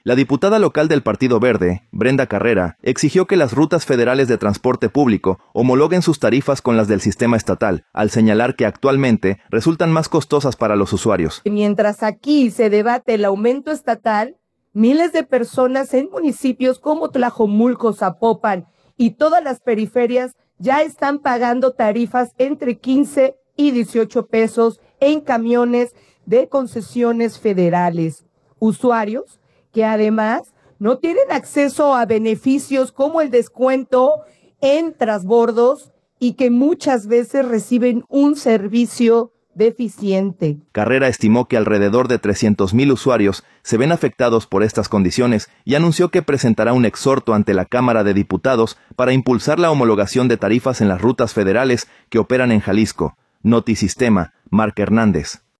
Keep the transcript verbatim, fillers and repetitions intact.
La diputada local del Partido Verde, Brenda Carrera, exigió que las rutas federales de transporte público homologuen sus tarifas con las del sistema estatal, al señalar que actualmente resultan más costosas para los usuarios. Mientras aquí se debate el aumento estatal, miles de personas en municipios como Tlajomulco, Zapopan y todas las periferias ya están pagando tarifas entre quince y dieciocho pesos en camiones de concesiones federales. Usuarios que además no tienen acceso a beneficios como el descuento en transbordos y que muchas veces reciben un servicio deficiente. Carrera estimó que alrededor de trescientos mil usuarios se ven afectados por estas condiciones y anunció que presentará un exhorto ante la Cámara de Diputados para impulsar la homologación de tarifas en las rutas federales que operan en Jalisco. Notisistema, Marc Hernández.